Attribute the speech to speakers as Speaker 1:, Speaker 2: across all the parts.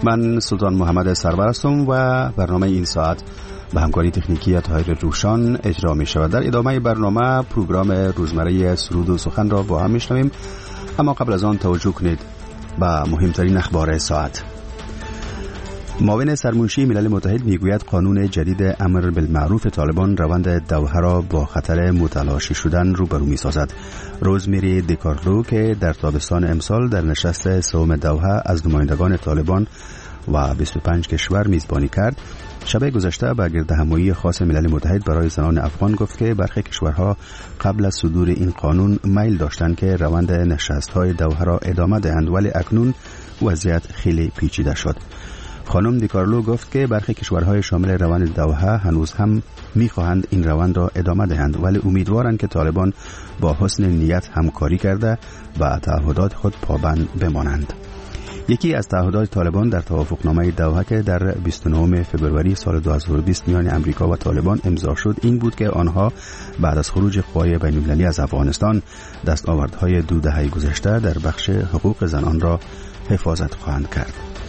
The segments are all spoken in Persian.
Speaker 1: من سلطان محمد سرور هستم و برنامه این ساعت به همکاری تکنیکی طاهر روشان اجرا می شود. در ادامه برنامه پروگرام روزمره سرود و سخن را با هم می شنویم، اما قبل از آن توجه کنید به مهمترین اخبار ساعت. معاون سرمنشی ملل متحد میگوید قانون جدید امر بالمعروف طالبان روند دوحه را با خطر متلاشی شدن روبرو می‌سازد. روزمیری دیکارلو که در تابستان امسال در نشست سوم دوحه از نمایندگان طالبان و 25 کشور میزبانی کرد، شب گذشته به گردهمایی خاص ملل متحد برای زنان افغان گفت که برخی کشورها قبل از صدور این قانون میل داشتند که روند نشست‌های دوحه را ادامه دهند، ولی اکنون وضعیت خیلی پیچیده شد. خانم دیکارلو گفت که برخی کشورهای شامل روند دوحه هنوز هم می‌خواهند این روند را ادامه دهند، ولی امیدوارند که طالبان با حسن نیت همکاری کرده و تعهدات خود پابند بمانند. یکی از تعهدات طالبان در توافقنامه دوحه که در 29 فوریه سال 2020 میان امریکا و طالبان امضا شد این بود که آنها بعد از خروج قوای بین‌المللی از افغانستان دستاوردهای 2 دهه گذشته در بخش حقوق زنان را حفاظت خواهند کرد.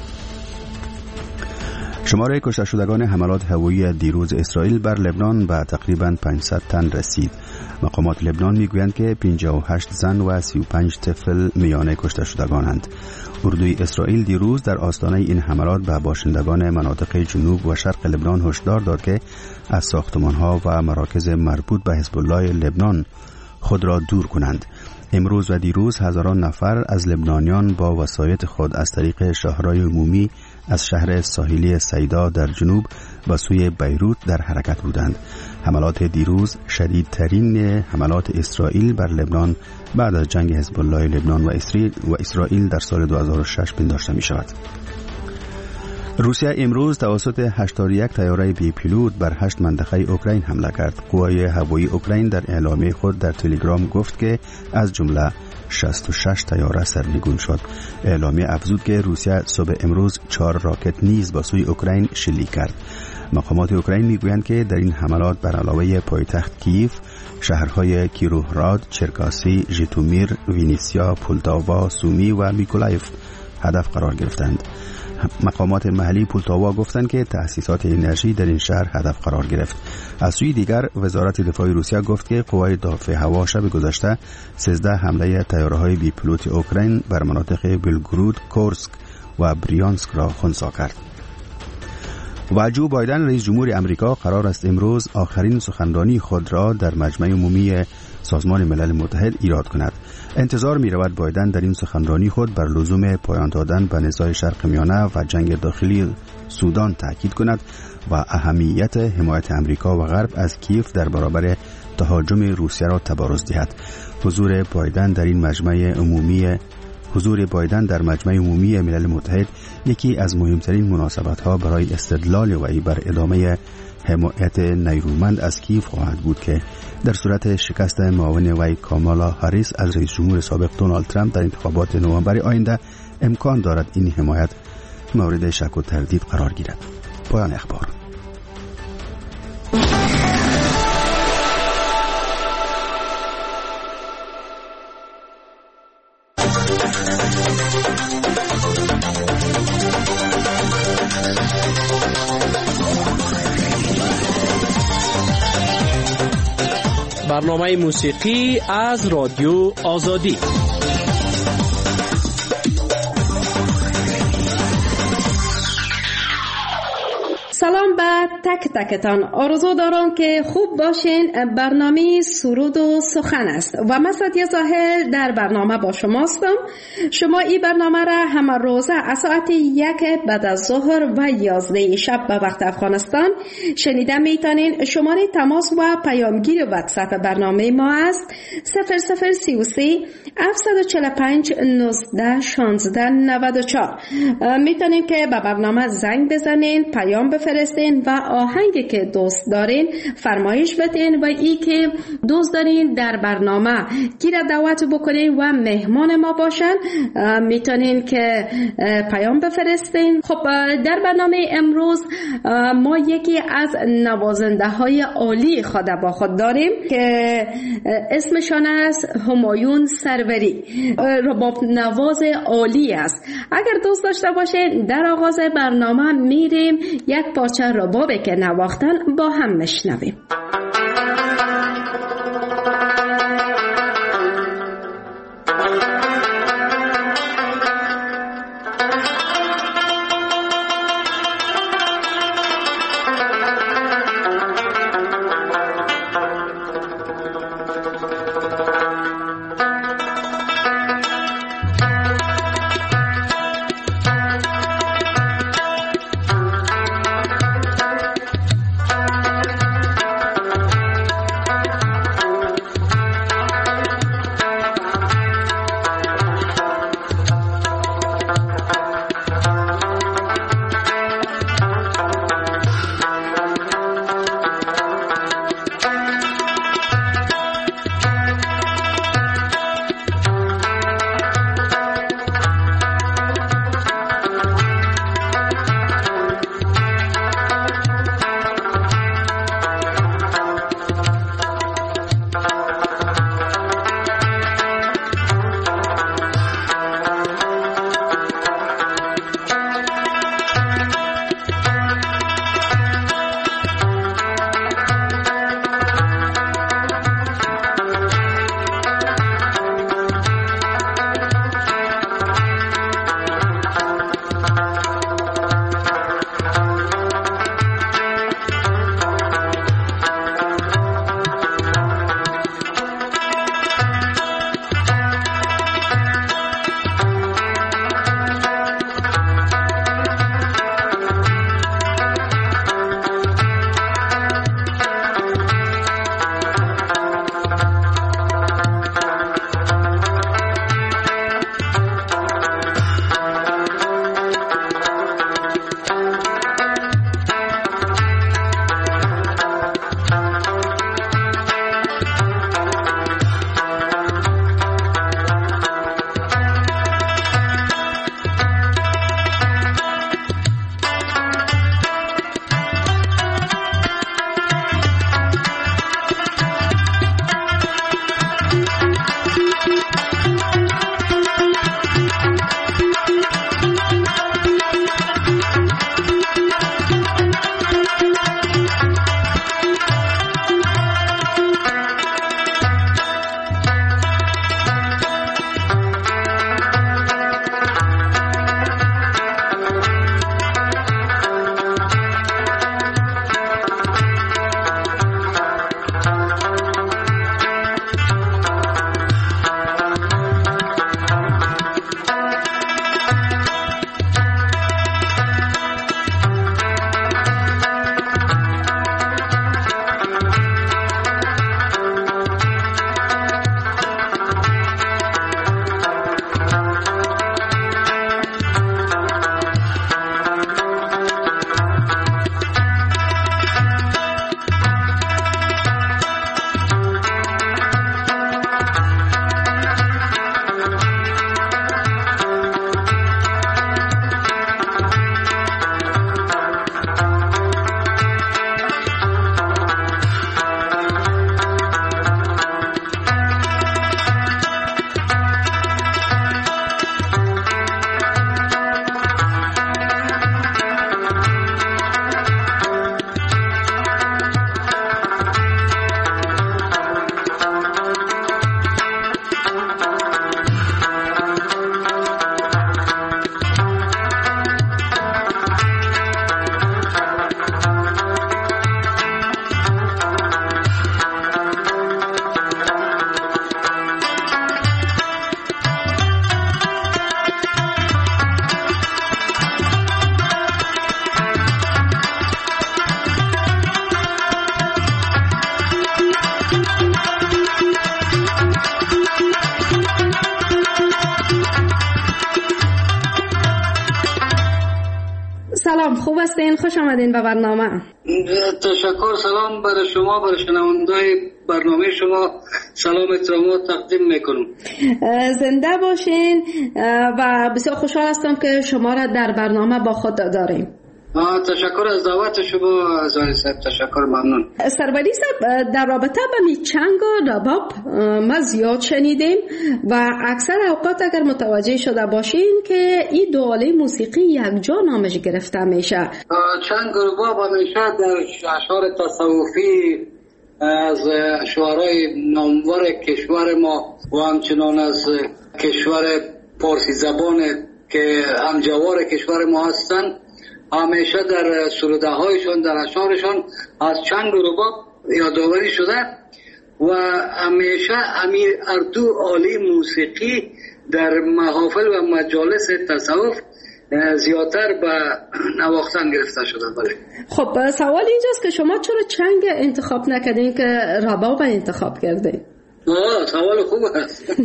Speaker 1: شماره کشته شدگان حملات هوایی دیروز اسرائیل بر لبنان به تقریباً 500 تن رسید. مقامات لبنان میگویند که 58 زن و 35 طفل میان کشته شدگانند. اردوی اسرائیل دیروز در آستانه این حملات به باشندگان مناطق جنوب و شرق لبنان هشدار داد که از ساختمان‌ها و مراکز مربوط به حزب الله لبنان خود را دور کنند. امروز و دیروز هزاران نفر از لبنانیان با وسایط خود از طریق شاهرای عمومی از شهر ساحلی سیدا در جنوب به سوی بیروت در حرکت بودند. حملات دیروز شدیدترین حملات اسرائیل بر لبنان بعد از جنگ حزب الله لبنان و اسرائیل در سال 2006 پنداشته می شود. روسیه امروز توسط 81 طیاره بی پیلوت بر 8 منطقه اوکراین حمله کرد. قوای هوایی اوکراین در اعلامیه خود در تلگرام گفت که از جمله 66 طیاره سرنگون شد. اعلامیه افزود که روسیه صبح امروز 4 راکت نیز به سوی اوکراین شلیک کرد. مقامات اوکراین میگویند که در این حملات بر علاوه پایتخت کیف، شهرهای کیروهراد، چرکاسی، ژیتومیر، وینیسیا، پولتاوا، سومی و میکولایف هدف قرار گرفتند. مقامات محلی پولتاوا گفتند که تأسیسات انرژی در این شهر هدف قرار گرفت. از سوی دیگر وزارت دفاع روسیه گفت که قوای دفاع هوا شب گذشته 13 حمله طیاره‌های بی پیلوت اوکراین بر مناطق بلگرود، کورسک و بریانسک را خنثی کرد. و جو بایدن رئیس جمهور امریکا قرار است امروز آخرین سخنرانی خود را در مجمع عمومی سازمان ملل متحد ایراد کند. انتظار می رود بایدن در این سخنرانی خود بر لزوم پایان دادن به نزاع شرق میانه و جنگ داخلی سودان تاکید کند و اهمیت حمایت امریکا و غرب از کیف در برابر تهاجم روسیه را تبارز دهد. حضور بایدن در مجمع عمومی ملل متحد یکی از مهمترین مناسبت‌ها برای استدلال وی بر ادامه حمایت نیرومند از کیف خواهد بود که در صورت شکست معاون وی کامالا هاریس از رئیس جمهور سابق دونالد ترامپ در انتخابات نوامبر آینده امکان دارد این حمایت مورد شک و تردید قرار گیرد. پایان اخبار.
Speaker 2: برنامه موسیقی از رادیو آزادی.
Speaker 3: سلام به تک تکتان. آرزو دارم که خوب باشین. برنامه سرود و سخن است و من سعدیه ظاهر در برنامه با شماستم. شما این برنامه را همه روزه از ساعت 1 بعد از ظهر و 11 شب به وقت افغانستان شنیده میتونین. شماره تماس و پیامگیر واتساپ برنامه ما است 0033 745 19 16 94. میتونین که به برنامه زنگ بزنین، پیام بفرستین بفرستین و آهنگی که دوست دارین فرمایش بدین و ای که دوست دارین در برنامه گیر دعوت بکنین و مهمان ما باشن میتونین که پیام بفرستین. خب در برنامه امروز ما یکی از نوازنده های عالی خود با خود داریم که اسمشان است همایون سروری، رباب نواز عالی است. اگر دوست داشته باشین در آغاز برنامه میریم یک پارچه ربابی که نواختن با هم میشنویم. سلام، خوب هستین؟ خوش آمدین به برنامه.
Speaker 4: تشکر. سلام برای شما، برای شنونده‌های برنامه شما سلام احترامات تقدیم میکنم.
Speaker 3: زنده باشین و بسیار خوشحال هستم که شما را در برنامه با خود داریم.
Speaker 4: تشکر از دعوت شما عزیز صاحب، تشکر، ممنون.
Speaker 3: سروری صاحب، در رابطه با چنگ و رباب ما زیاد شنیدیم و اکثر اوقات اگر متوجه شده باشین که این دو آله موسیقی یک جا نامش گرفته میشه.
Speaker 4: چنگ و رباب همیشه در اشعار تصوفی از شعرهای نامور کشور ما و همچنان از کشور پارسی زبان که همجوار کشور ما هستند همیشه در سروده هایشان، در اشعارشان از چنگ و رباب یادآوری شده و همیشه امیر اردو آله موسیقی در محافل و مجالس تصوف زیادتر به نواختن گرفته شده. بله.
Speaker 3: خب سوال اینجاست که شما چرا چنگ انتخاب نکردین که رباب انتخاب کردین؟
Speaker 4: سوال خوب است.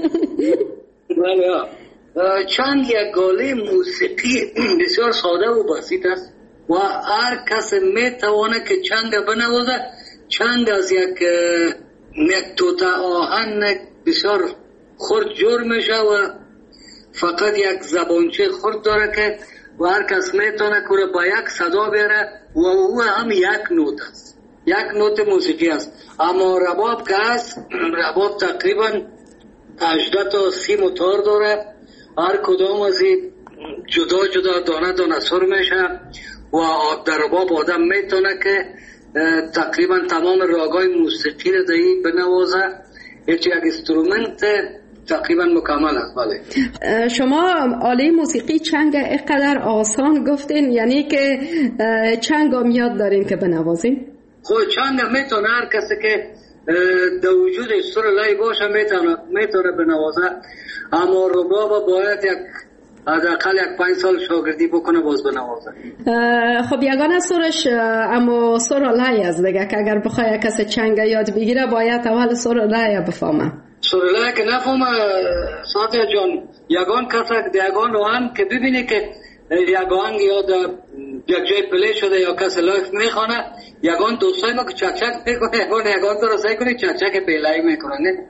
Speaker 4: بله. چنگ یک آله موسیقی بسیار ساده و بسیط است و هر کس میتواند که چنگ بنوازه. چنگ از یک توته آهن بسیار خرد جور میشه و فقط یک زبانچه خرد داره که و هر کس میتونه که با یک صدا بیاره و او هم یک نوت است، یک نوت موسیقی است. اما رباب که است، رباب تقریبا 18 تا 30 موتور داره، هر کدام از جدا جدا دانه دانه سر میشه و در رباب آدم میتونه که تقریبا تمام راگای موسیقی رو دهی بنوازه. یک اینسترومنت تقریبا مکمل است. بله.
Speaker 3: شما آله موسیقی چنگ اینقدر آسان گفتین، یعنی که چنگ هم یاد دارین که بنوازین؟
Speaker 4: خب چنگ میتونه هر کسی که در وجود سر لای باشه میتونه بنوازه، اما رباب باید حداقل 5 سال شاگردی بکنه باز بنوازه.
Speaker 3: خب یگانه سرش اما سر لای است دیگه، که اگر بخواه کسی چنگ یاد بگیره باید اول سر لای بفهمه. سر
Speaker 4: لای که نفهمه ساتیا جان، یگان کسی یگان روان که ببینه که یگان یاد یک جای پلی شده یا کسی لایف میخوانه، یگان دوستای ما که چک چک میکنه، یگان تو رو سعی کنی چک چک پلی میکنه نه.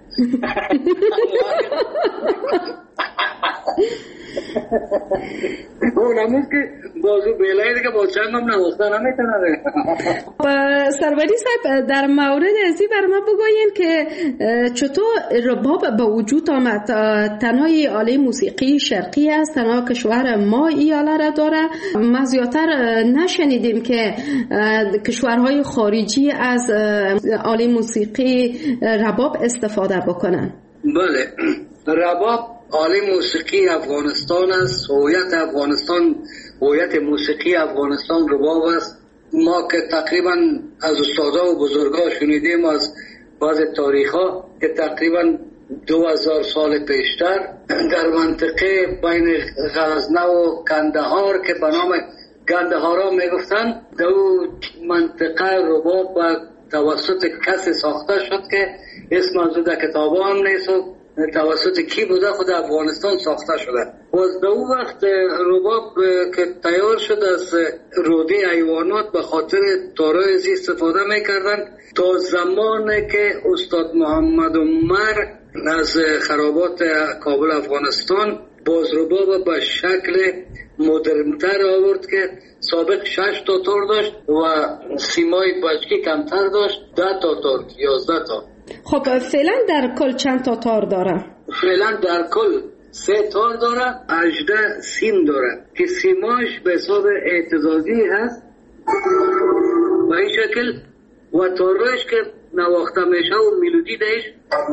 Speaker 4: اونمون که بازو بیلایی دیگه با چنگ هم نواسته نمیتونه.
Speaker 3: سروری صاحب، در مورد ازی بر ما بگوین که چطور رباب به وجود آمد؟ تنهای آله موسیقی شرقی است، تنها کشور ما ای آله را داره. ما زیادتر نشنیدیم که کشورهای خارجی از آله موسیقی رباب استفاده بکنن.
Speaker 4: بله، رباب آله موسیقی افغانستان است. هویت افغانستان، هویت موسیقی افغانستان رباب است. ما که تقریبا از استادا و بزرگا شنیدیم از بعض تاریخ‌ها که تقریبا 2000 سال پیشتر در منطقه بین غزنه و کندهار که به نام کندهارا میگفتن، در منطقه رباب و توسط کسی ساخته شد که اسم از در کتابا هم نیست و توسط کی بوده، خود افغانستان ساخته شده. و در اون وقت رباب که تیار شد از روده حیوانات به خاطر تارایزی استفاده میکردن تا زمانی که استاد محمد عمر از خرابات کابل افغانستان باز رباب به شکل مدرنتر آورد که سابق 6 تا تار داشت و سیمای بچکی کمتر داشت، 10 تا تار، 11 تا.
Speaker 3: خب فعلا در کل چند تا تار داره؟
Speaker 4: فعلا در کل 3 تار داره، 18 سیم داره که سیماش به حساب اهتزازی هست به این شکل و تارش که نواخته میشه و میلودی دهش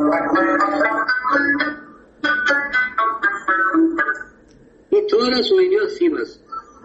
Speaker 4: این تار است و اینجا سیم است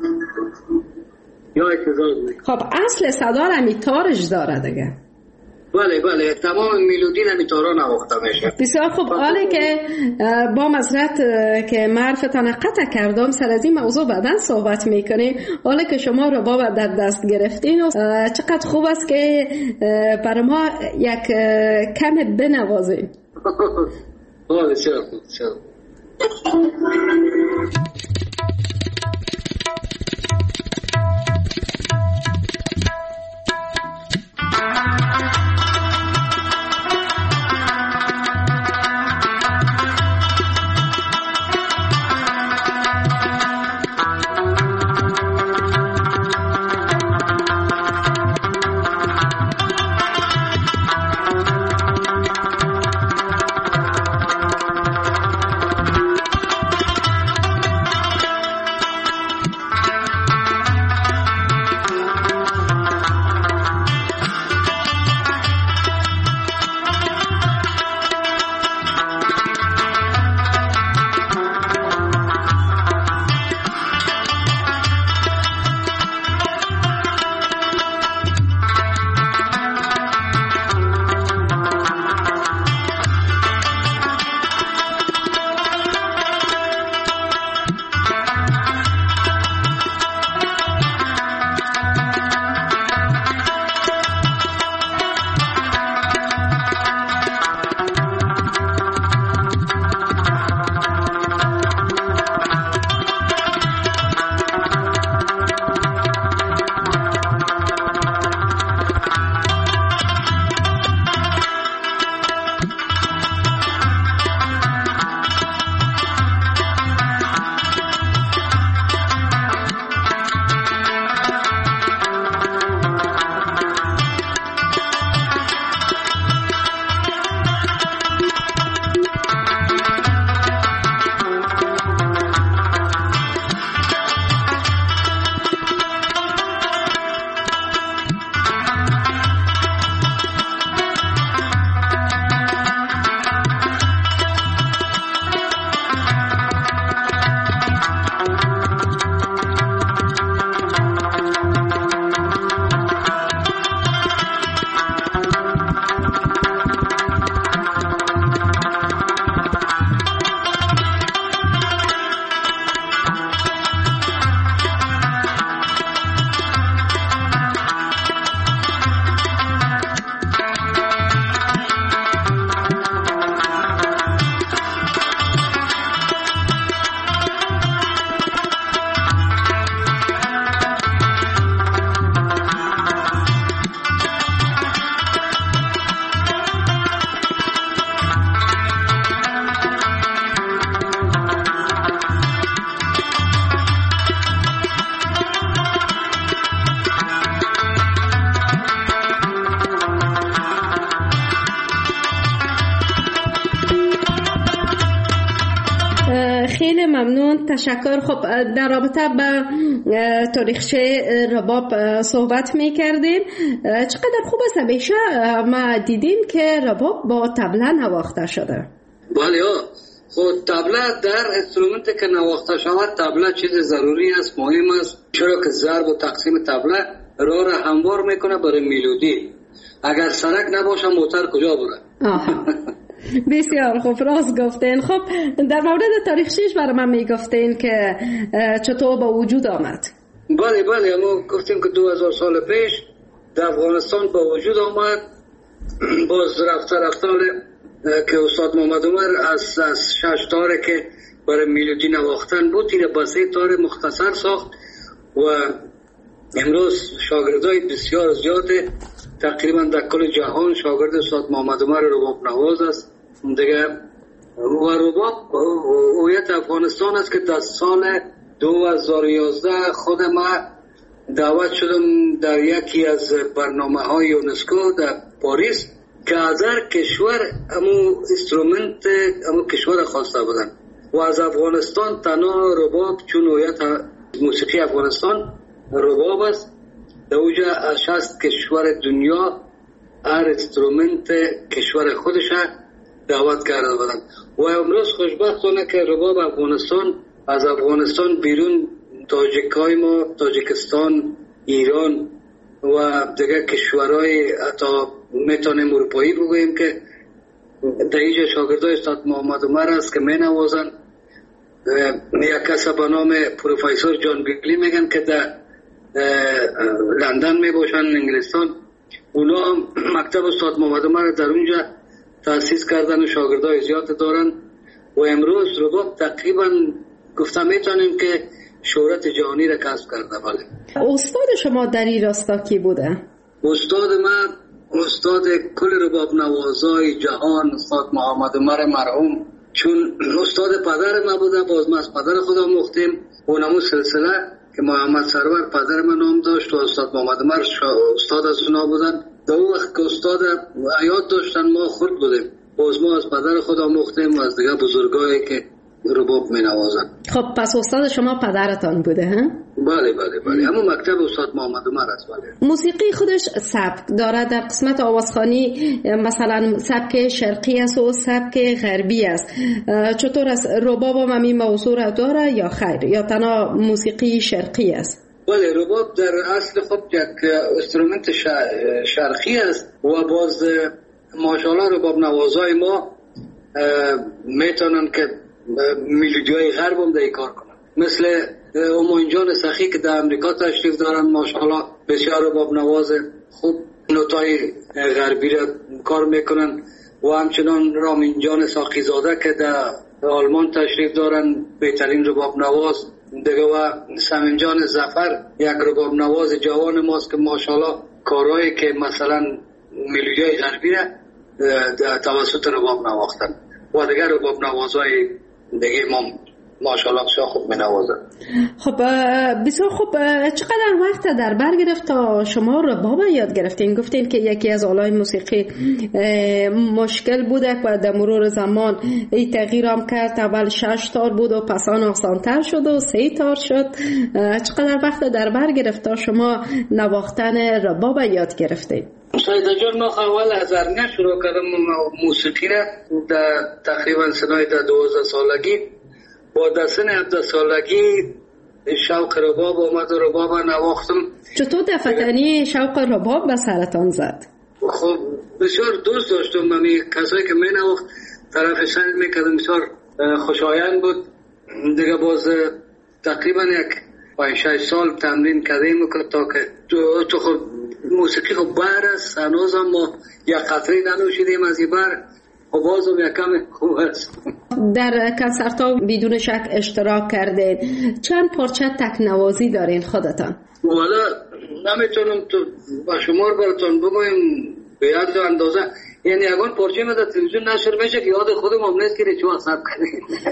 Speaker 4: یا اهتزاز میکنه.
Speaker 3: خب اصل صدا را می تارش داره دیگه.
Speaker 4: بله بله، تمام میلودی نمیتارا نواخته میشه.
Speaker 3: بسیار خوب. حالا که با معذرت که معرفتان قطع کردم، سر از این موضوع بعداً صحبت میکنیم. حالا که شما رباب در دست گرفتین و چقدر خوب است که برای ما یک کم بنوازین.
Speaker 4: بله چرا خوب، چرا
Speaker 3: ممنون، تشکر. خب در رابطه با تاریخچه رباب صحبت میکردیم. چقدر خوب است، همیشه ما دیدیم که رباب با طبله نواخته شده.
Speaker 4: بله خب طبله در انسترومنت که نواخته شود، طبله چیز ضروری است، مهم است، چرا که ضرب و تقسیم طبله راه را هموار میکنه برای میلودی. اگر سرک نباشه موتر کجا بره؟
Speaker 3: بسیار خوب، راست گفتین. خب در مورد تاریخچه‌اش برای من میگفتین که چطور با وجود آمد؟
Speaker 4: بله ما گفتیم که 2000 سال پیش در افغانستان با وجود آمد. باز رفته که استاد محمد عمر از 6 تاره که برای میلودی نواختن بود، این با 3 تار مختصر ساخت و امروز شاگردای بسیار زیاد تقریبا در کل جهان شاگرد استاد محمد عمر رباب نواز است دیگه. و رباب هویت افغانستان است که در سال 2011 خود ما دعوت شدم در یکی از برنامه‌های یونسکو در پاریس که از هر کشور امو اینسترومنت امو کشور خواسته بودن و از افغانستان تنها رباب، چون هویت موسیقی افغانستان رباب است، در اوجا از 60 کشور دنیا هر اینسترومنت کشور خودش دعوت کرده بودن. و امروز خوشبختانه که رباب افغانستان از افغانستان بیرون تاجیکای ما، تاجیکستان، ایران و دیگه کشورهای حتی میتونیم اروپایی بگوییم که در اینجا شاگردای استاد محمد عمر است که می نوازن. یک کس به نام پروفیسور جان بیگلی میگن که در لندن می باشن، انگلستان. اونا هم مکتب استاد محمد عمر در اونجا تأسیس کردن و شاگردای زیاد دارن و امروز رباب تقریبا گفتم میتونیم که شهرت جهانی را کسب کرده. بله.
Speaker 3: استاد شما در این راستا کی بوده؟
Speaker 4: استاد من استاد کل رباب نوازای جهان استاد محمد عمر مرحوم، چون استاد پدر من بوده، باز من از پدر خودم مختیم اونمو سلسله که محمد سرور پدر من نام داشت و استاد محمد عمر استاد از اونا بودن. در اون وقت که استاد حیات داشتن ما خود بودیم، باز ما از پدر خودم مختیم و از دیگه بزرگایی که رباب می نوازن.
Speaker 3: خب پس استاد شما پدرتان بوده ها؟
Speaker 4: بله همون مکتب استاد محمد عمر است. بله.
Speaker 3: موسیقی خودش سبک داره. در قسمت آوازخوانی مثلا سبک شرقی است و سبک غربی است. چطور است؟ رباب هم این موضوع را داره یا خیر، یا تنها موسیقی شرقی است؟
Speaker 4: بله، رباب در اصل خب یک اینسترومنت شرقی است و باز ماشاءالله رباب نوازای ما میتونن که میلودیای غرب هم در کار کنن، مثل همایون جان سخی که در امریکا تشریف دارن، ماشاءالله بسیار رباب نواز خوب نوتای غربی را کار میکنن و همچنان رامین جان ساقی زاده که در آلمان تشریف دارن، بهترین رباب نواز دیگه، و سمیم جان ظفر یک رباب نواز جوان ماست که ماشاءالله کارهایی که مثلا میلودیای غربی را توسط رباب نواختن و دیگر رباب نوازهای دیگه ما ماشاءالله بسیار خوب می نوازن.
Speaker 3: خب بسیار خوب. چقدر وقت در بر گرفت تا شما رباب یاد گرفتین؟ گفتین که یکی از آلای موسیقی مشکل بوده و در مرور زمان این تغییر هم کرد. اول 6 تار بود و پس آن آسان‌تر شد و 3 تار شد. چقدر وقت در بر گرفت تا شما نواختن رباب یاد گرفتین؟
Speaker 4: سایده جان ما اول از ارنه شروع کردم موسیقی را در تقریبا سنای در 12 سالگی. با در سن 17 سالگی شوق رباب آمد و رباب نواختم. چطور
Speaker 3: دفتنی شوق رباب به سرطان زد؟
Speaker 4: خب بسیار دوست داشتم. من کسایی که می نواخت طرف سن میکردم، بسیار خوشایند بود دیگه. باز تقریبا 5-6 سال تمرین کردیم تا که تو خب موسیقی خب بر است، هنوز هم ما یک قطره ننوشیدیم از این بر، خب بازم یکم خوب است.
Speaker 3: در کنسرت‌ها بدون شک اشتراک کردین. چند پارچه تکنوازی دارین خودتان؟
Speaker 4: والا نمیتونم تو با شمار براتون بگویم به یاد اندازه. یعنی اگه پارچه ما در تلویزیون نشر بشه که یاد خودم هم نیست که چه حساب کنیم.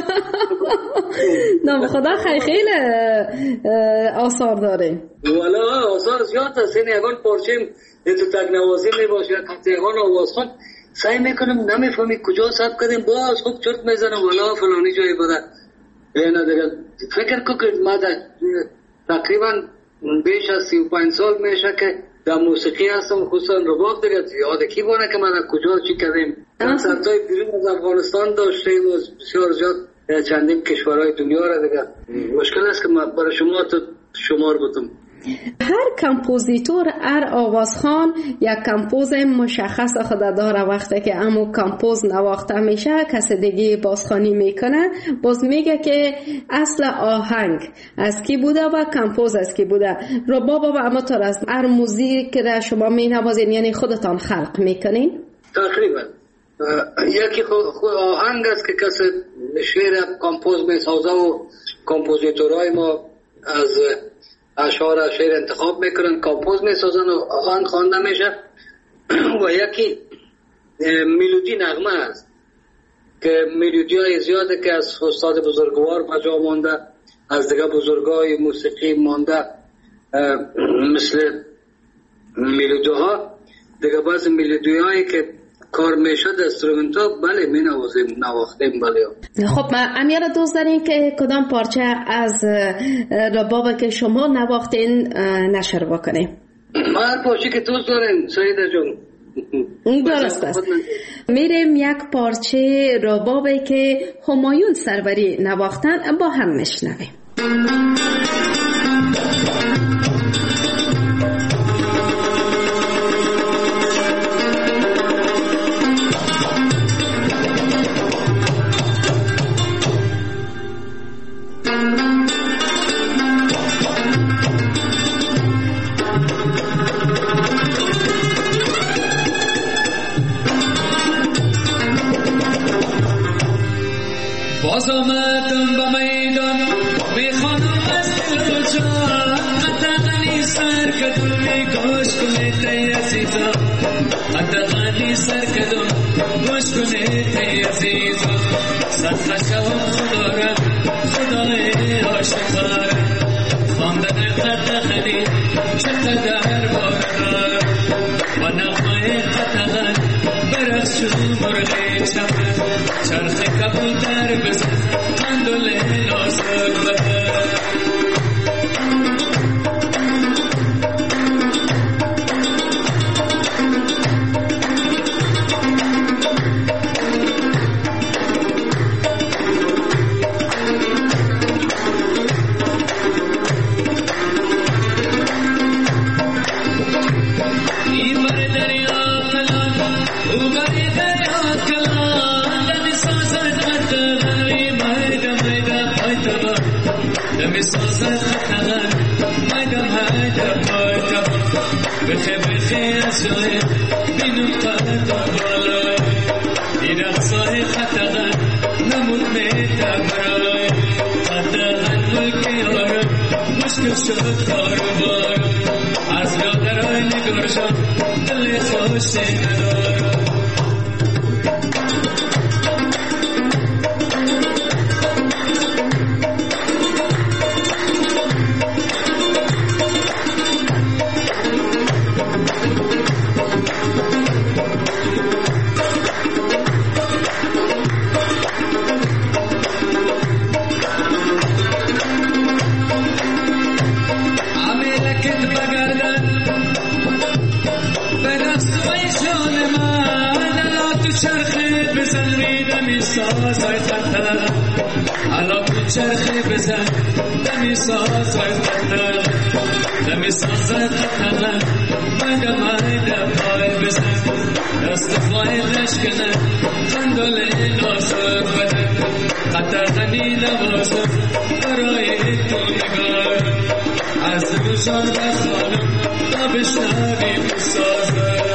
Speaker 3: نه خدا خیلی آثار داره.
Speaker 4: والا آثار زیاد است. یعنی اگه پارچه تو تکنوازی میباشه که اگه آوازخوان سعی میکنم نمیفهمی کجا ثبت کردیم، باز خوب چرت میزنم والا فلانی جایی بوده. اینا دیگه فکر کو که ما تقریبا بیش از 35 سال میشه که در موسیقی هستم، خصوصا رباب دیگه یاد کی بونه که ما کجا چی کردیم. کنسرت‌های بیرون از افغانستان داشتیم و بسیار زیاد چندین کشورهای دنیا را دیگه. مشکل است که ما برای شما تو شمار بودم.
Speaker 3: هر کمپوزیتور، هر آوازخوان یک کمپوز مشخص خود داره. وقتی که امو کمپوز نواخته میشه کسی دیگه بازخوانی میکنه، باز میگه که اصل آهنگ از کی بوده و کمپوز از کی بوده. رباب و اما طور از هر موزیک که شما مینوازین یعنی خودتان خلق میکنین؟
Speaker 4: تقریبا یکی خود آهنگ است که کسی شعر کمپوز میسازه و کمپوزیتورهای ما از اشعار شعر انتخاب میکنن، کمپوز میسازن و آهنگ خوانده میشه. و یکی ملودی نغمه است که ملودی های زیاده که از استاد بزرگوار بجا مانده، از دیگه بزرگای موسیقی مانده، مثل ملودی ها دیگه. بعض ملودی هایی که کار میشه دسترومنت ها بله می نواختیم بله.
Speaker 3: خب امیر دوست دارین که کدام پارچه از رباب که شما نواختین نشر بکنیم؟
Speaker 4: ما هر پارچه که دوست دارین سعیده جون.
Speaker 3: درست است. میریم یک پارچه ربابی که همایون سروری نواختن با هم میشنویم.
Speaker 5: باز آمدم به میدان میخوانم از دل و جان، قطعانی سر کدوم گوش کنید ای عزیزا، قطعانی سر کدوم گوش کنید ای عزیزا. صدقه شوم خدا را خدای عاشقا را، خواندن قطعانی چقدر بارا و نغمه قطعان برخشو مرغ چمن، چرخ کبوتر بزن اندول نازک بزن. بخي بخي أسوي بنقطة بالا إذا صاحي خطأ نموت ميتا براي خطأ ملكي هرب مشكل شد كاربار از یادرای نگارشم دل خوشی ندارم. چرخی بزن دمی سازای خطر، دمی سازای خطر مگه مایده پای بزن، دست فایدش کنه خندال نازک بده، قطر غنی نوازم برای تو نگار، از روزان بخوانم تا بشنوی بسازم.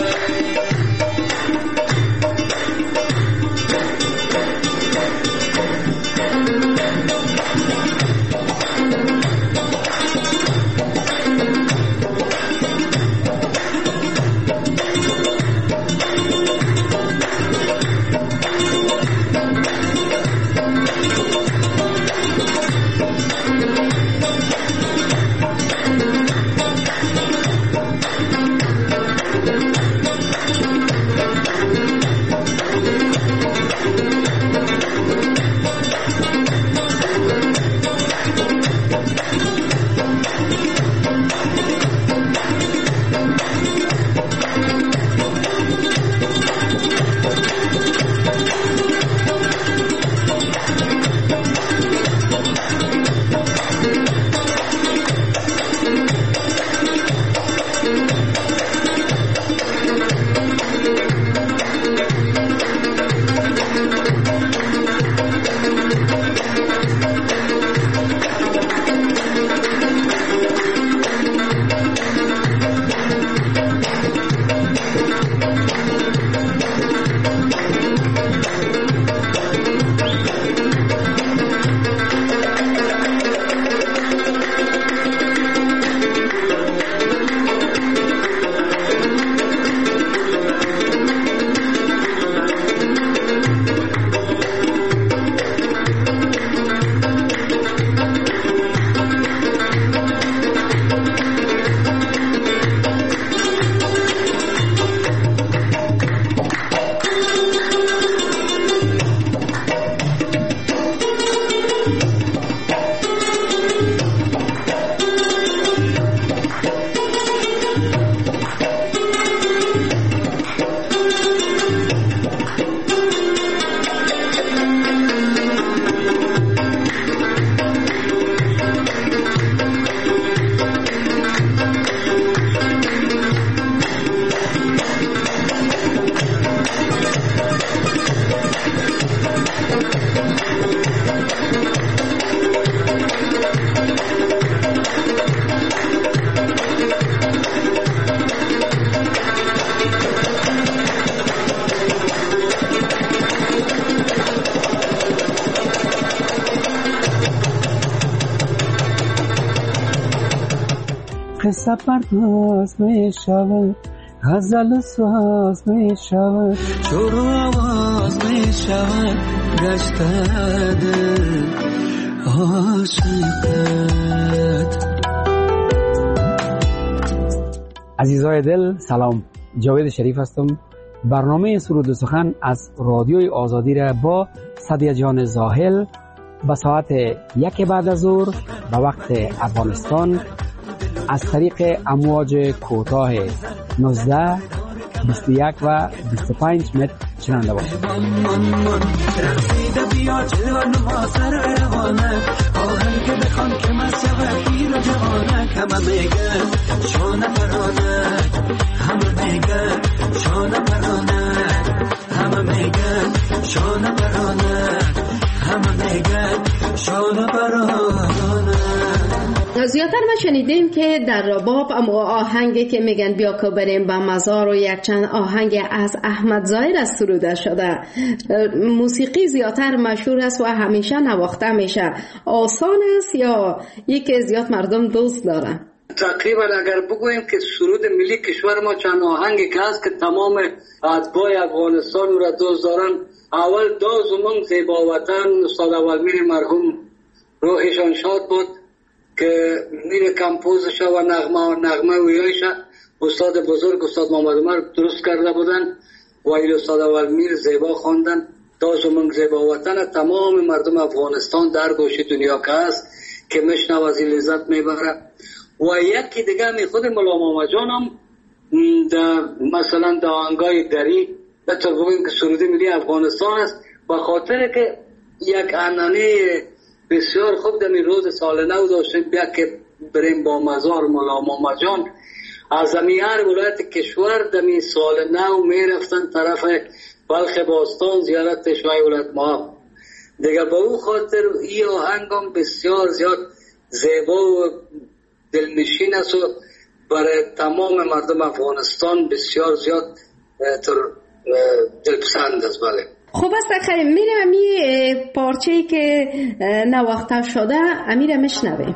Speaker 6: قصه پرداز می شود، غزل ساز می شود، شروع آواز می شود، گشته دل عاشقت. عزیزای دل سلام، جاوید شریف هستم. برنامه سرود و سخن از رادیوی آزادی را با صدیه جان زاهل به ساعت 1 بعد از ظهر به وقت افغانستان از طریق امواج کوتاه 19 21 و 25 متر شنونده باشید.
Speaker 3: زیادتر ما شنیدیم که در رباب اما آهنگی که میگن بیا که بریم به مزار و یک چند آهنگ از احمد ظاهر از سروده شده. موسیقی زیادتر مشهور است و همیشه نواخته میشه. آسان است یا یکی زیاد مردم دوست دارن؟
Speaker 4: تقریبا اگر بگوییم که سرود ملی کشور ما چند آهنگی که هست که تمام اتباع افغانستان را دوست دارن. اول داز من زیبا وطن استاد اولمیر مرحوم روحشان شاد بود که میر کمپوزش و نغمه ویایش استاد بزرگ استاد محمد عمر درست کرده بودن و این استاد اولمیر زیبا خواندن. داز من زیبا وطن تمام مردم افغانستان در گوشه دنیا که هست که مشنو از این لذت میبره. و یکی دیگه می خود مولا محمد جان هم مثلا در آهنگای دری بطور بگویم که سرود ملی افغانستان است و خاطر که یک عنعنه بسیار خوب دمی روز سال نو داشتیم بیا که بریم با مزار مولا محمد جان. از همی هر ولایت کشور دمی سال نو می رفتن طرف بلخ باستان زیارت شوی ولایت ما دیگه. با او خاطر این آهنگ هم بسیار زیاد زیبا و دلنشین است و برای تمام مردم افغانستان بسیار زیاد دلپسند است. بله
Speaker 3: خوب است خیلی میره امی پارچه‌ای که نواخته شده امیره مشنویم.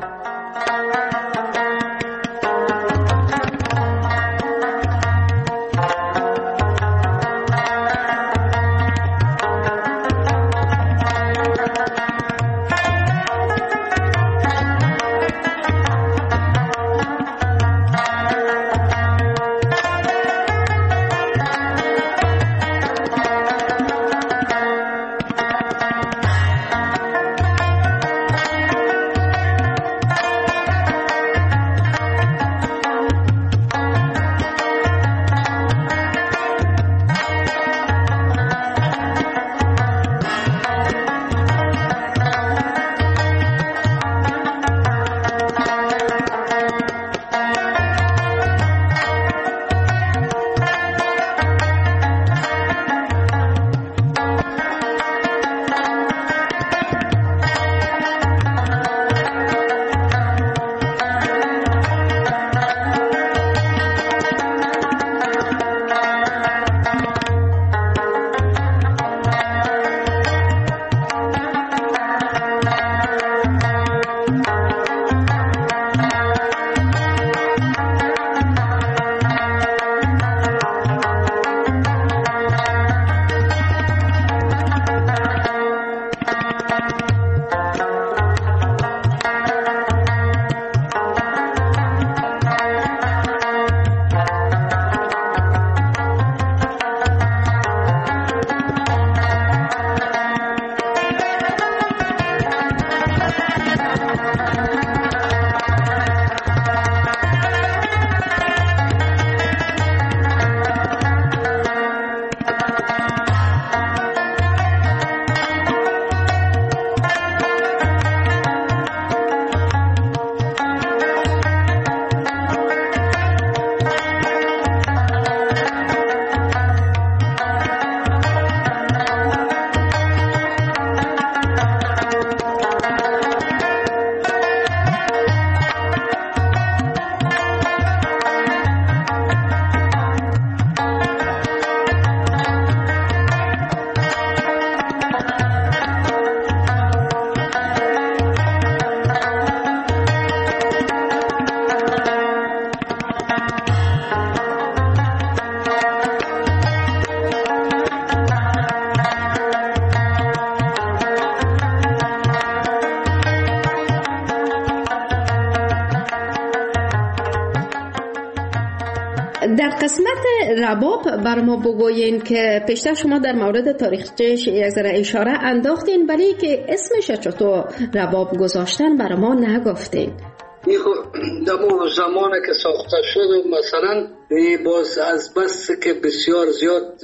Speaker 3: در قسمت رباب بر ما بگوین که پیشتر شما در مورد تاریخچه‌اش یک ذره اشاره انداختین، ولی که اسمش چطور رباب گذاشتن بر ما نگفتین.
Speaker 4: در زمانی که ساخته شد مثلا باز از بس که بسیار زیاد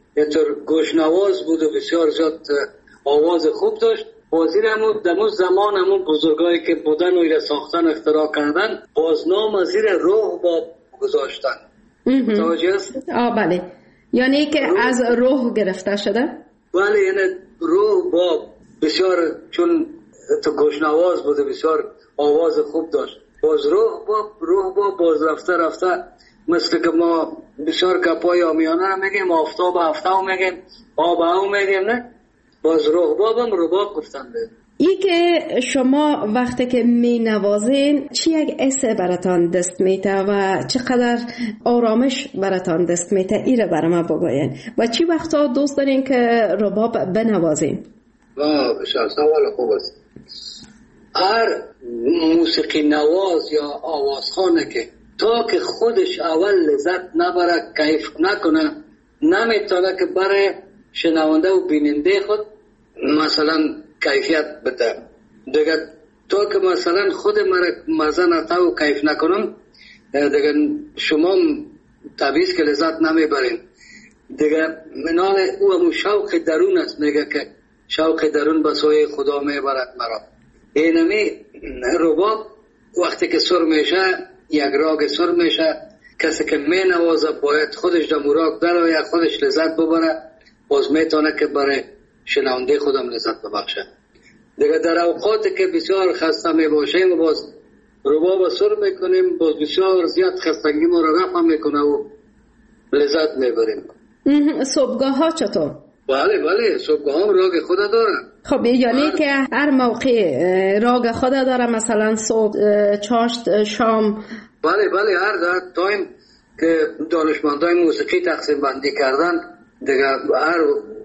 Speaker 4: گوشنواز بود و بسیار زیاد آواز خوب داشت، بازیر همون در زمان همون بزرگایی که بودن و ایره ساختن اختراع کردن بازنام از زیر روح باب گذاشتن. توجه است؟
Speaker 3: بله، یعنی که از روح گرفته شده؟
Speaker 4: بله، یعنی روح باب بسیار چون تو گوشنواز بود بسیار آواز خوب داشت، باز روح باب باز رفته مثل که ما بسیار گپای آمیانه هم میگیم، آفتاب هفته هم میگیم، آب هم میگیم، نه باز روح باب هم رباب گفتن ده.
Speaker 3: ای که شما وقتی که می نوازین چی یک حس براتان دست میته و چقدر آرامش براتان دست میته، ایره برای ما بگوین و چی وقتا دوست دارین که رباب بنوازین؟
Speaker 4: بسیار سوال خوب است. هر موسیقی نواز یا آوازخانه که تا که خودش اول لذت نبره، کیف نکنه، نمیتونه که برای شنونده و بیننده خود مثلا کیفیت بده. دیگه تا که مثلا خود مزه نتا و کیف نکنم، دیگه شما طبیعی که لذت نمیبرین. دیگه منال او همون شوق درون است، میگه که شوق درون به سوی خدا میبرد مرا. اینمی رباب وقتی که سر میشه، یک راگ سر میشه، کسی که می نوازه باید خودش در راگ درآید، خودش لذت ببره، باز میتونه که برای شنونده خودم لذت ببخشه. دیگه در اوقاتی که بسیار خسته می باشیم باز رباب سر میکنیم، باز بسیار زیاد خستگی ما را رفع میکنه و لذت میبریم.
Speaker 3: صبحگاه ها چطور؟
Speaker 4: بله صبحگاه هم راگ خود داره.
Speaker 3: خب یعنی که هر موقع راگ خود داره، مثلا صبح، چاشت، شام؟
Speaker 4: بله هر تایم که دانشمندای موسیقی تقسیم بندی کردن، دیگه هر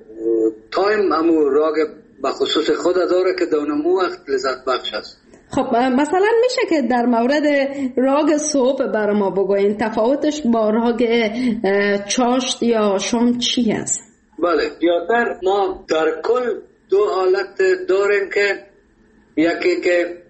Speaker 4: تایم همون راگ به خصوص خود داره که دانمو وقت لذت بخش است.
Speaker 3: خب مثلا میشه که در مورد راگ صبح برای ما بگوین تفاوتش با راگ چاشت یا شام چی است؟
Speaker 4: بله، زیادتر ما در کل دو حالت داریم که یکی که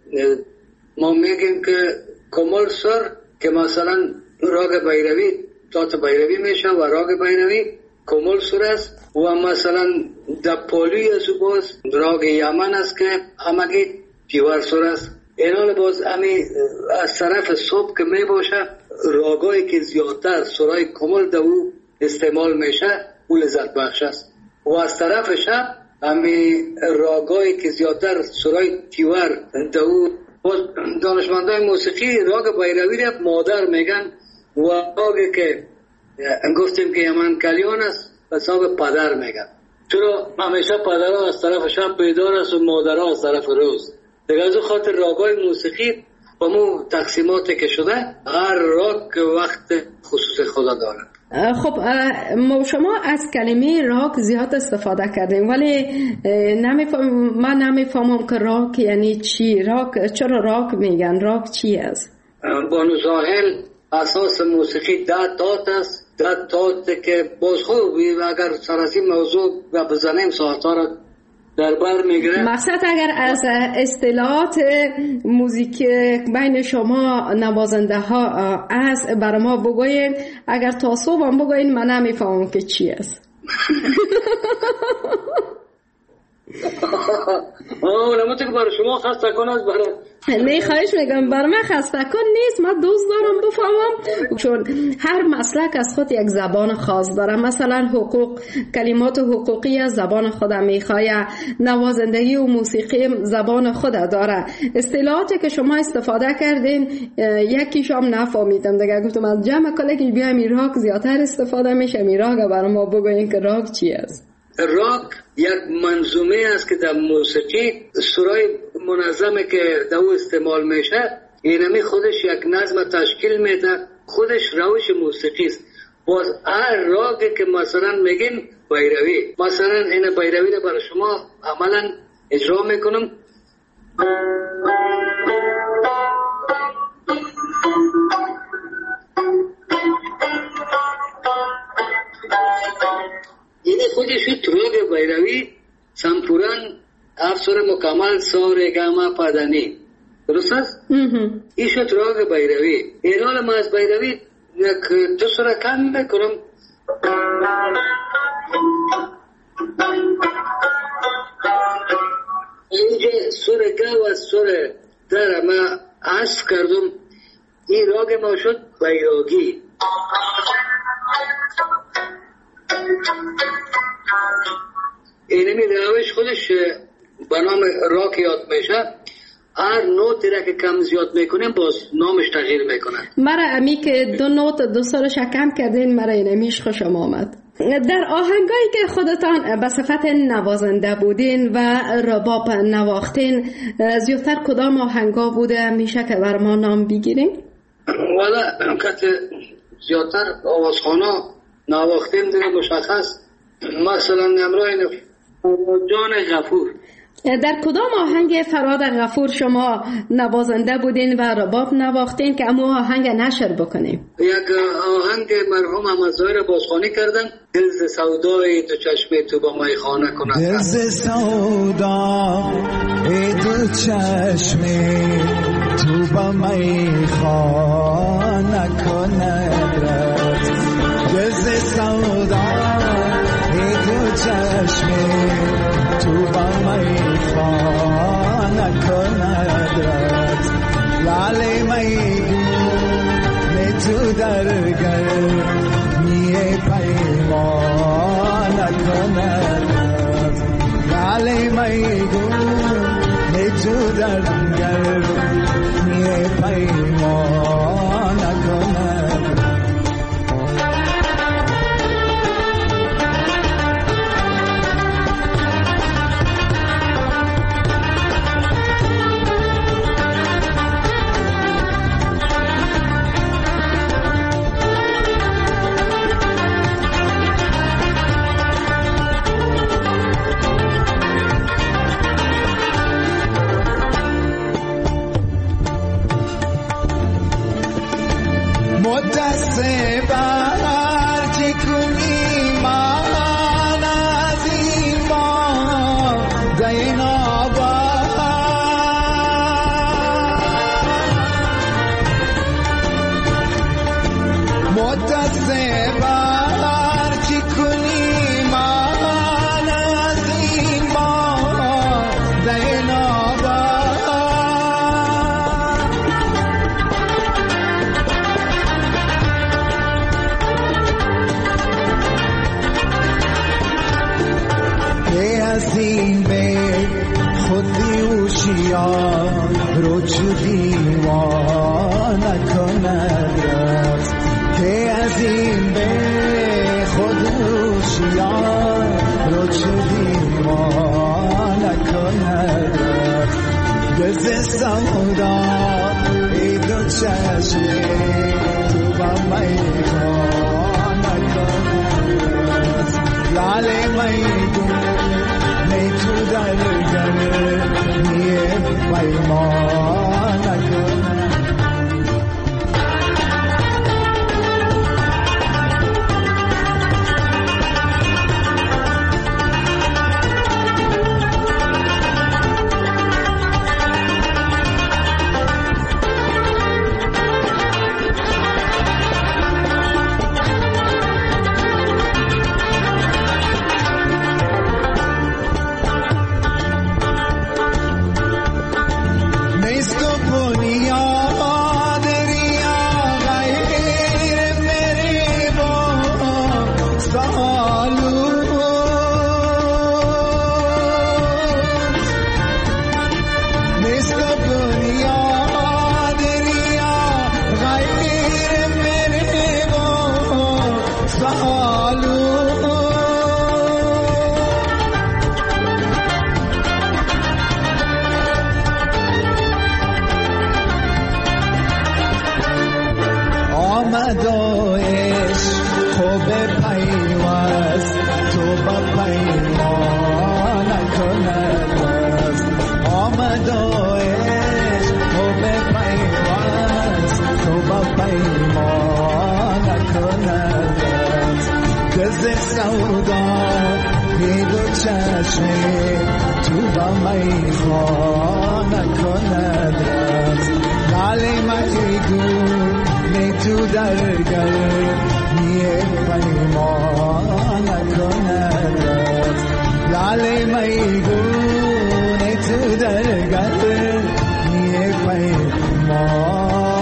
Speaker 4: ما میگیم که کمال سر که مثلا راگ بیروی تات بیروی میشه و راگ بیروی کمال سر است، و مثلا در پولی از باز راگ یمن است که همگی تیور سر است. اینال باز همی از طرف صبح که می باشه راگایی که زیادتر سرای کمال دو استعمال میشه او لذت بخش است، و از طرف شب همی راگایی که زیادتر سرای تیور دو دانشمندای موسیقی راگ بیروی را مادر میگن، و راگی که گفتیم که یمن کلیان است حساب پدر میگن، چرا همیشه پدرها از طرف شب بیدار است و مادرها از طرف روز. دیگه از خاطر راگای موسیقی با مو تقسیماتی که شده هر راگ وقت خصوص خدا داره.
Speaker 3: خب شما از کلمه راگ زیاد استفاده کردیم، ولی من نمیفهمم که راگ یعنی چی. راگ چرا راگ میگن؟ راگ چی است؟
Speaker 4: بانو زاهل اساس موسیقی 10 تات است، 10 تات که باز خوب اگر سر از این موضوع بزنیم ساعتها را در بر میگیره.
Speaker 3: مقصد اگر از اصطلاحات موزیک بین شما نوازنده ها از برای ما بگوین، اگر تا صبح هم بگوین من نمیفهمم که چی است.
Speaker 4: نموته که برای شما خسته کن است برای
Speaker 3: نه خواهش میگم برای من خسته کن نیست، من دوست دارم بفهمم، چون هر مسلک از خود یک زبان خاص داره. مثلا حقوق، کلمات حقوقی از زبان خود میخواه، نوازندگی و موسیقی زبان خود داره. اصطلاحاتی که شما استفاده کردین یکیش هم نفهمیدم، دیگه گفتم از جمع کله که بیایم این راگ زیادتر استفاده میشه، این راگ برای ما بگوین که راگ چی است.
Speaker 4: راگ یک منظومه است که در موسیقی سرای منظمه که در او استعمال میشه، اینمی خودش یک نظم تشکیل میده، خودش روش موسیقی است. باز هر راگی که مثلا میگیم بیروی، مثلا این بیروی رو برای شما عملا اجرا میکنم. خودش راگ بیروی سمپوران افسر مکمل سار گاما پادانی درست است؟ این شد راگ بیروی. این حال ما از بیروی یک دو سر کم میکنم. اینجا سر گا و سر در ما عصف کردم. این راگ ما شد بیراگی. اینمی روش خودش به نام راگ یاد میشه. هر نوتی را که کم زیاد میکنیم باز نامش تغییر میکنه.
Speaker 3: مرا امی که دو نوت دو سرش کم کردین مرا اینمیش خوشم آمد. در آهنگایی که خودتان به صفت نوازنده بودین و رباب نواختین زیادتر کدام آهنگا بوده میشه که بر ما نام بگیرین؟
Speaker 4: والا که زیادتر آوازخانه نواختین دیگه مشخص. مثلا نمرای جان غفور.
Speaker 3: در کدام آهنگ فراد غفور شما نوازنده بودین و رباب نواختین که امو آهنگ نشر بکنیم؟
Speaker 4: یک آهنگ مرحوم احمد ظاهر بازخوانی کردن. دل ز سودای دو چشم تو با میخانه کند.
Speaker 7: دل ز سودای دو چشم تو با میخانه کند. دل ز سودای دو چشم تو با میخانه کند. لاله میگون تو در گرمی پیمان کند. لاله میگون تو در گرمی پیمان کند.
Speaker 5: سودا
Speaker 7: دو چشمه تو با میخوان نکند رفت لاله میگونه تو درگر نیه پیمان نکند رفت لاله میگونه تو درگر نیه پیمان.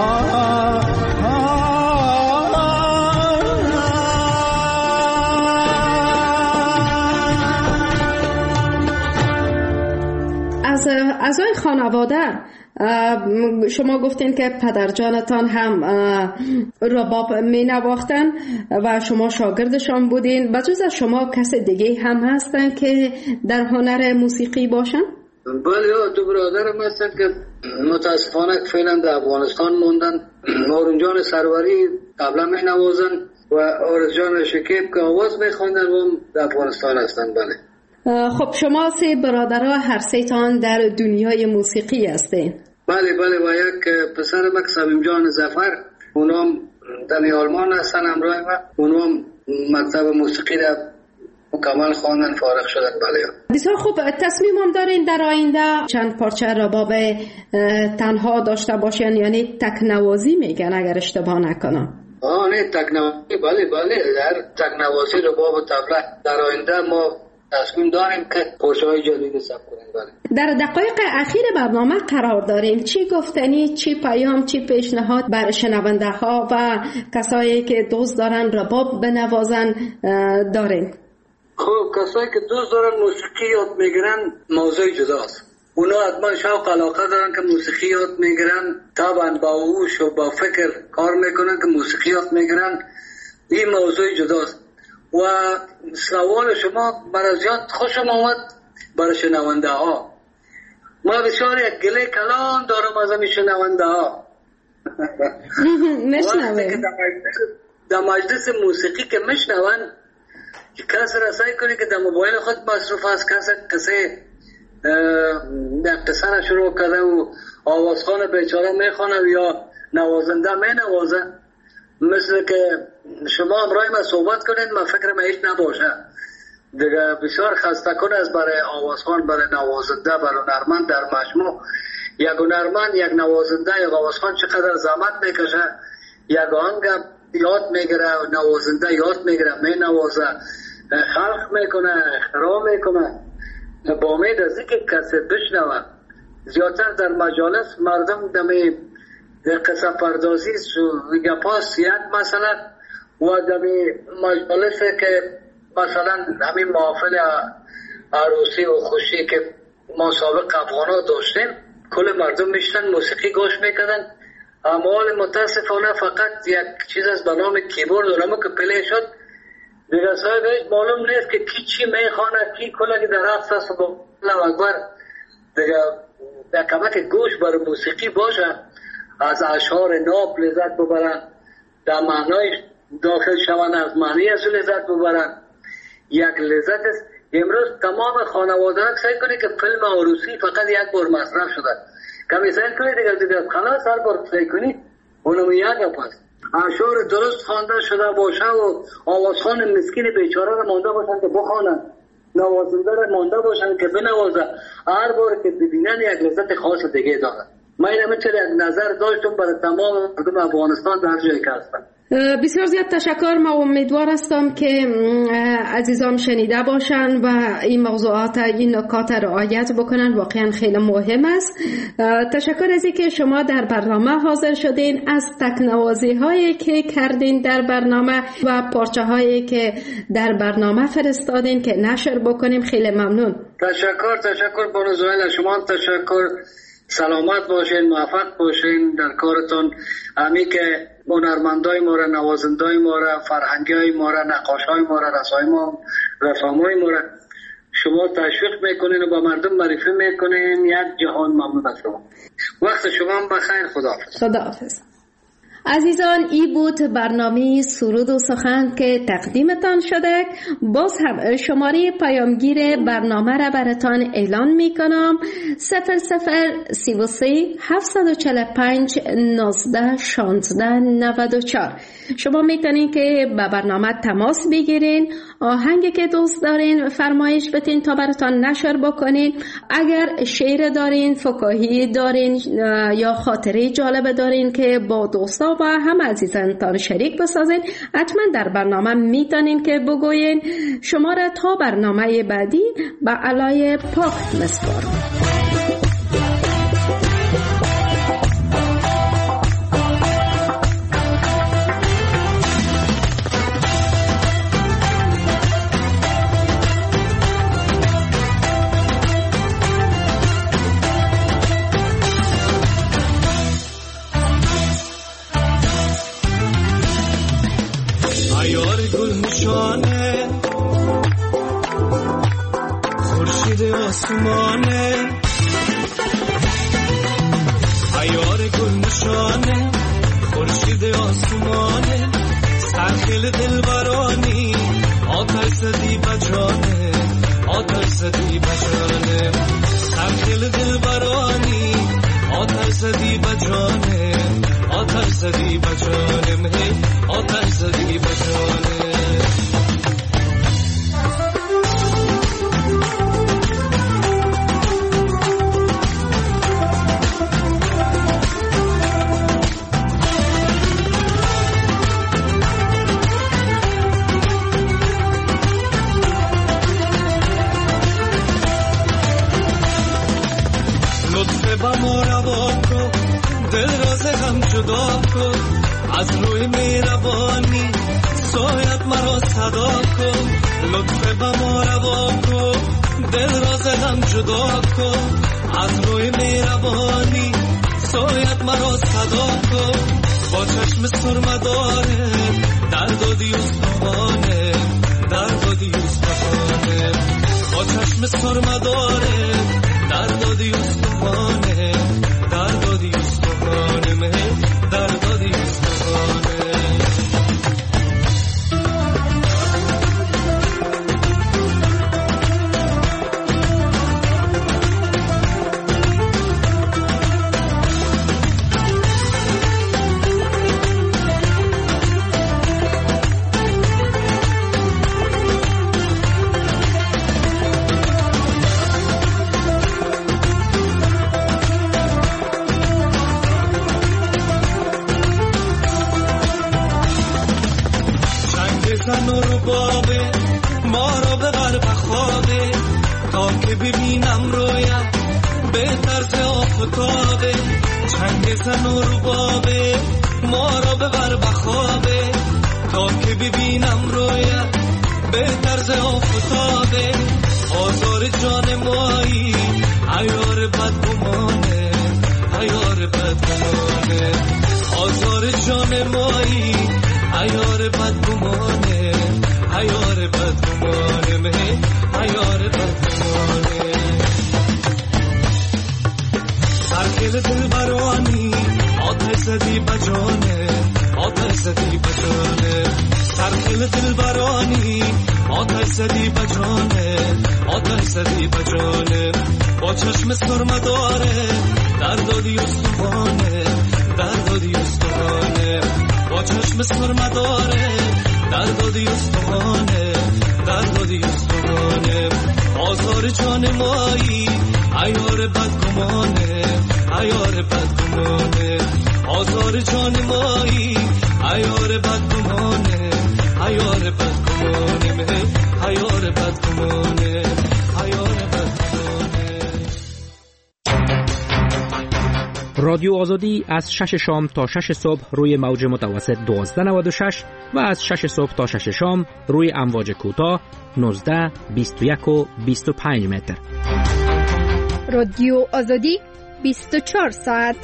Speaker 3: اعضای خانواده شما گفتین که پدرجانتان هم رباب می نواختن و شما شاگردشان بودین. بجز از شما کس دیگه هم هستن که در هنر موسیقی باشن؟
Speaker 4: بله، دو برادرم هستن که متاسفانه فعلا در افغانستان موندن. هارون جان سروری طبله می نوازن و عارض جان شکیب که آواز می خواندن و در افغانستان هستن. بله.
Speaker 3: خب شما سه برادرها هر سه تان در دنیای موسیقی هستین؟
Speaker 4: بله و یک پسر مک صمیم جان ظفر، اونام در آلمان هستن همراه ما، اونام مکتب موسیقی را مکمل خواندن، فارغ شدن. بله.
Speaker 3: بسیار خوب. تصمیم هم دارین در آینده چند پارچه رباب تنها داشته باشین، یعنی تکنوازی میگن اگر اشتباه نکنم؟
Speaker 4: نه تکنوازی. بله در تکنوازی رباب و طبله در آینده ما تصمیم داریم که پروژه‌های جدید ثبت کنیم. بله.
Speaker 3: در دقایق اخیر برنامه قرار داریم. چی گفتنی، چی پیام، چی پیشنهاد بر شنونده ها و کسایی که دوست دارن رباب بنوازن دارین؟
Speaker 4: خب کسایی که دوست دارن موسیقی یاد میگیرن موضوع جداست. اونا حتما شوق علاقه دارن که موسیقی یاد میگیرن، طبعا با هوش و با فکر کار میکنن که موسیقی یاد میگیرن. این موضوع جداست. و سوال شما برای زیاد خوشم آمد برای شنونده ها. ما بسیار یک گله کلان دارم از همی شنونده ها. وقتی که در مجلس موسیقی که میشنون، کسی را سعی کنی که در موبایل خود مصروف است، کسی اقتصار شروع کرده و آوازخان بیچاره میخوانه یا نوازنده مینوازه، مثل که شما امرای ما صحبت کنید، ما فکرم هیچ نباشه دیگه. بسیار خسته کن است برای آوازخان، برای نوازنده، برای هنرمند در مجموع. یک هنرمند، یک نوازنده، یک آوازخان چقدر زحمت میکشه، یک آهنگ یاد میگیره، نوازنده یاد میگیره، مینوازه، خلق میکنه، اختراع میکنه با امید از اینکه کسی بشنوه. زیادتر در مجالس مردم دمی قصه پردازی گپاس یک مثلا، و دمی مجالس که مثلا همین محافل عروسی و خوشی که ما سابق افغانا داشتیم، کل مردم میشتن موسیقی گوش میکردن. اما متاسفانه فقط یک چیز از به نام کیبورد اونمو که پلی شد دیگه صاحب معلوم نیست که کی چی میخوانه، کی کلا که در رقص است و الله اکبر دیگه. در کمک گوش برای موسیقی باشه، از اشعار ناب لذت ببرن، در معنای داخل شون از معنی از لذت ببرن. یک لذت است. امروز تمام خانواده ها سعی کنید که فیلم عروسی فقط یک بار مصرف شده، کمی سعی کنید دیگه خلاص هر بار سعی کنید اونم یک پس اشعار درست خوانده شده باشه و آوازخان مسکین بیچاره را مانده باشن که بخوانن، نوازنده را مانده باشن که بنوازه. هر بار که ببینن یک لذت خاص دیگه داره. من اینم چه یک نظر داشتم برای تمام مردم افغانستان در جایی که هستن.
Speaker 3: بسیار زیاد تشکر. ما امیدوار هستم که عزیزان شنیده باشن و این موضوعات، این نکات رعایت بکنن. واقعا خیلی مهم است. تشکر از اینکه شما در برنامه حاضر شدین، از تکنوازی هایی که کردین در برنامه و پارچه هایی که در برنامه فرستادین که نشر بکنیم. خیلی ممنون.
Speaker 4: تشکر بانو زویل، شما تشکر. سلامت باشین، موفق باشین در کارتون. همی که هنرمندای ما را، نوازندای ما را، فرهنگای ما را، نقاشای ما را، رسامای ما را شما تشویق میکنین و با مردم معرفی میکنین. یک جهان ممنون از شما. وقت شما بخیر. خداحافظ.
Speaker 3: خداحافظ. عزیزان، ای بود برنامه سرود و سخن که تقدیمتان شده. باز هم شماره پیامگیر برنامه را براتان اعلان می کنم: 0033 745 19 16 94. شما میتونین که با برنامه تماس بگیرین، آهنگی که دوست دارین فرمایش بتین تا براتان نشر بکنین. اگر شعر دارین، فکاهی دارین یا خاطره جالب دارین که با دوستا و هم عزیزانتان شریک بسازین، حتما در برنامه میتونین که بگوین. شما را تا برنامه بعدی به علای پاک مسپارم.
Speaker 7: آسمانه عیار گل نشانه خورشید آسمانه سرخیل دلبرانی آتش زدی بجانه آتش زدی بجانه سرخیل دلبرانی آتش زدی بجانه آتش زدی بجانه آتش زدی بجانه از روی مهربانی سایت مرا صدا کن لطف به ما روا کن دل راز غم جدا کن از روی مهربانی سایت مرا صدا کن با چشم سرمه داره دردادی استخوانه دردادی استخوانه با چشم سرمه داره دردادی استخوانه دردادی استخوانه دردادی
Speaker 2: رادیو آزادی از 6 شام تا 6 صبح روی موج متوسط 1296 و از 6 صبح تا 6 شام روی امواج کوتاه 19 21 و 25 متر.
Speaker 8: رادیو آزادی 24 ساعت.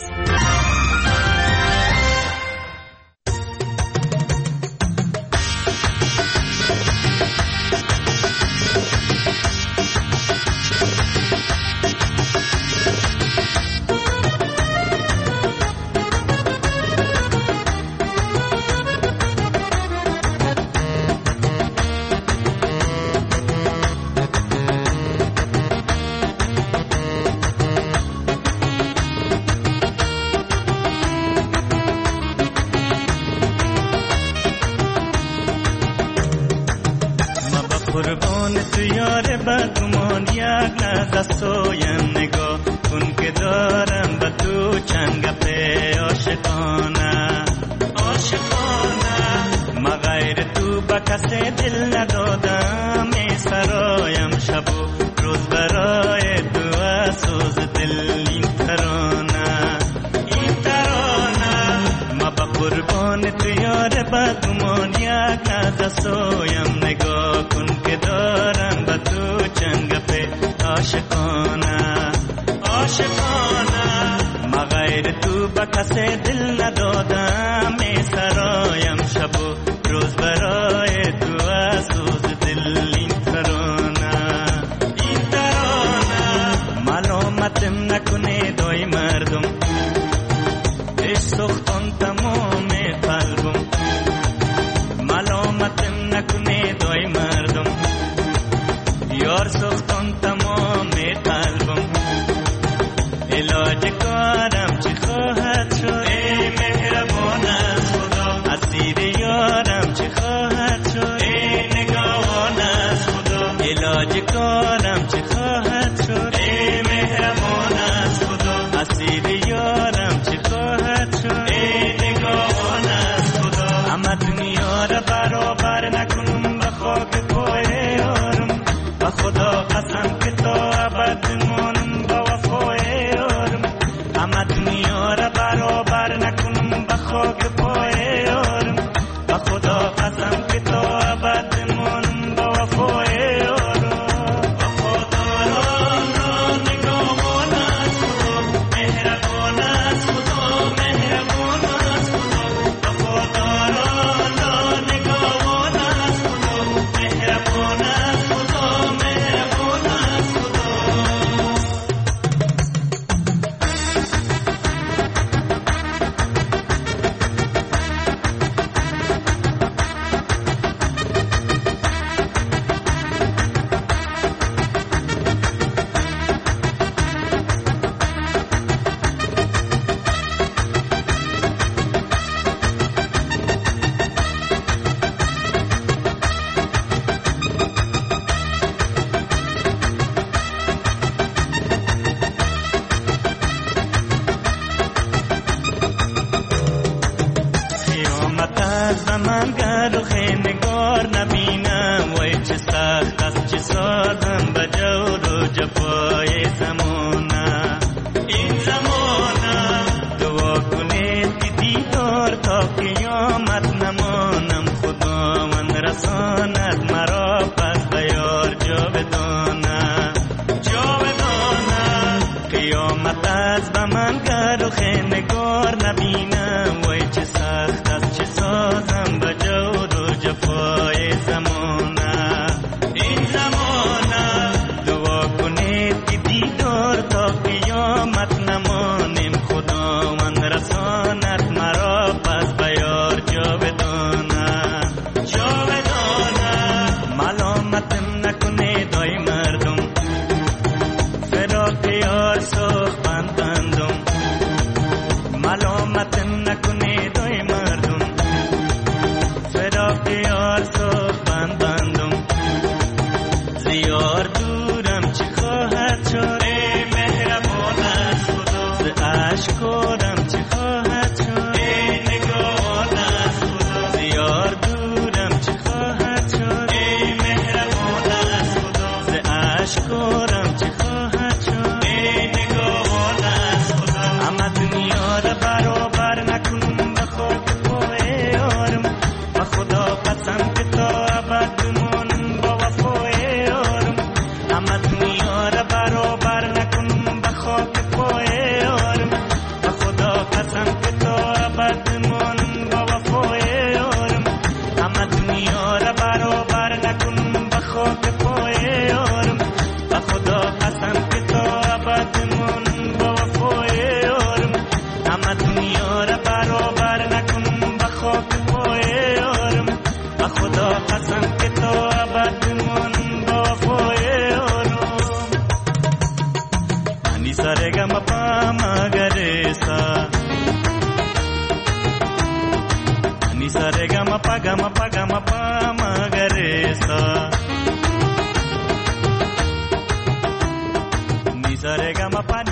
Speaker 9: قربان تو یار بدگمان یک لحظه سویم نگاه کن که دارم به تو چند گپه عاشقانه ما غیر تو با کسی دل ندادم ای سرایم شب و روز برای تو اسوز دل این ترانه ما با قربان تو یار بدگمان یک لحظه سویم نگاه کن که دارم به تو چند گپه عاشقانه ما غیر تو با کسی دل ندادم ای سرایم شب و روز برای تو اسوز دل این ترانه ملامتم نکنه دای مردم عشق سختان تمام قلبم ملامتم نکنه دای مردم یار سختان تمام قلبم علاج کارم چی خواهد شد ای مهربان از خدا اسیر یارم چی خواهد شد ای نگاهان از خدا علاج کارم چی خواهد شد ای مهربان از خدا اسیر یارم چی خواهد شد ای نگاهان از خدا همه دنیا را برابر نکنم به خاک پای یارم به خدا قسم که تا ابد مانم با وفای یارم همه دنیا را برابر نکنم به خاک پای یارم به خدا قسم که تا ابد مانم با وفای یارم وفاداران را نگاهان از خدا مهربان از خدا مهربان از خدا وفاداران را نگاهان از خدا مهربان از خدا مهربان از خدا قیامت از من گر خیمگار نبینم وای چه سخت است چه سازم به جور و جفای زمانه این زمانه دعا کنید که دیدار تا قیامت نمانم خدا من رساند مرا پس به یار جاودانه قیامت از به من گر خیمگار نبینم وای چه سخت است چه سازم به جور و جفای زمانه این زمانه دعا کنید که دیدار تا قیامت نمانیم خدا من رساند مرا پس به یار جاودانه ملامتم نکنه دای مردم فراق یار سخت بندم ملامتم نکنه دای مردم فراق یار سخت بندم زیار دورم چی خواهد شد ای مهربان از خدا ز اشکارم چی خواهد شد ای نگاهان از خدا زیار دورم چی خواهد شد ای مهربان از خدا ز اشکارم چی خواهد شد ای نگاهان از خدا همه دنیا را برابر نکنم به خاک پای یارم به خدا قسم که تا ابد بمانم با وفای یارم همه دنیا را برابر نکنم به خاک پای یارم به خدا قسم که تا ابد بمانم با وفای یارم همه دنیا را برابر نکنم به خاک پای یارم به خدا قسم که تا ابد بمانم با وفای یارم همه دنیا را برابر نکنم به خاک پای یارم به خدا قسم که تا ابد بمانم با وفای یارم انی سرگم پا مگرسا انی سرگم پا گم پا گم پا مگرسا Sarega ma pa